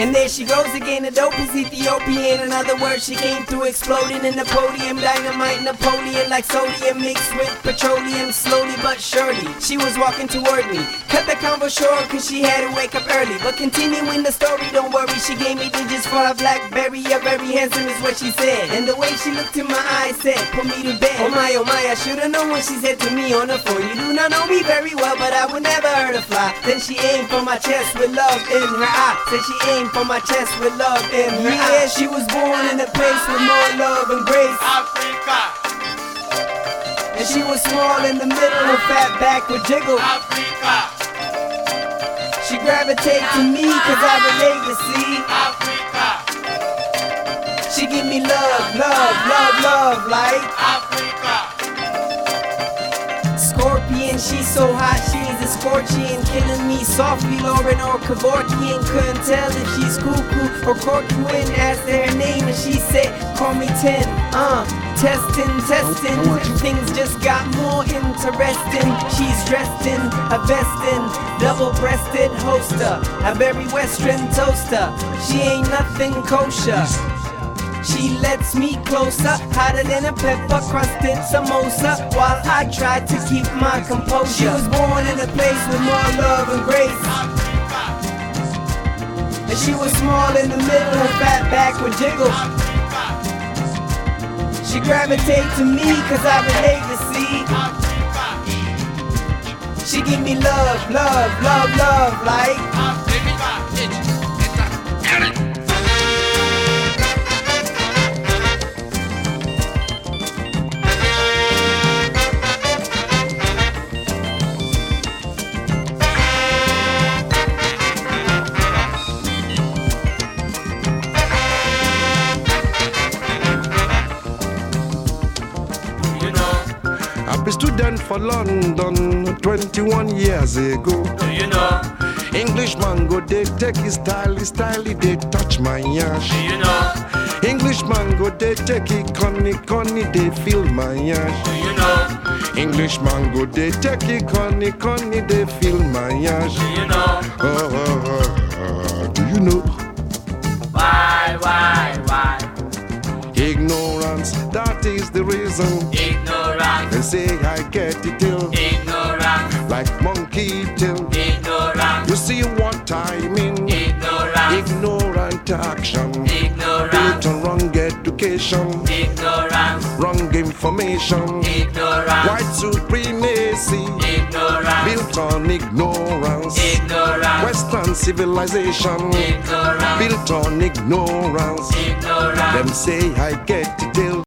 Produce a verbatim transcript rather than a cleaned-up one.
And there she goes again, the dope is Ethiopian. In other words, she came through exploding in the podium. Dynamite Napoleon like sodium mixed with petroleum. Slowly but surely, she was walking toward me. Cut the convo short cause she had to wake up early. But continuing the story, don't worry, she gave me digits for a Blackberry. You're very handsome is what she said. And the way she looked in my eyes said, put me to bed. Oh my, oh my, I should've known what she said to me on the phone. You do not know me very well, but I would never hurt a fly. Then she aimed for my chest with love in her eye. Said she aimed for my chest with love in her yeah, eye. Yeah, she was born in a place with more love and grace. Africa. And she was small in the middle, her fat back would jiggle. Africa. She gravitates to me cause I relate to see. Africa. She give me love, love, love, love like Africa. Scorpion, she's so hot, she's a scorpion, killing me softly, Lauren or Kevorkian. Couldn't tell if she's cuckoo or corky when asked her name and she said, call me ten. Uh, testing, testing, things just got more interesting. She's dressed in a vest in double-breasted holster, a very western toaster. She ain't nothing kosher. She lets me closer, hotter than a pepper-crusted samosa, while I try to keep my composure. She was born in a place with more love and grace. And she was small in the middle, her fat back would jiggle. She gravitates to me cause I relate to see. She give me love, love, love, love like I be student for London twenty-one years ago. Do you know? Englishman go they take his style, his style they touch my yash. Do you know? Englishman go they take it conny conny they feel my yash. Do you know? Englishman go they take it conny conny they feel my yash. Do you know? Oh, oh, oh, oh, do you know? Why, why, why? Ignorance, that is the reason. Ignorance. They say I get it till Ignorance. like monkey till. Ignorance. You see what I mean? Ignorance. Ignorant action. Ignorance. Built on wrong education. Ignorance. Wrong information. Ignorance. White supremacy. Ignorance. Built on ignorance. Ignorance. Western civilization. Ignorance. Built on ignorance. Ignorance. Them say I get it till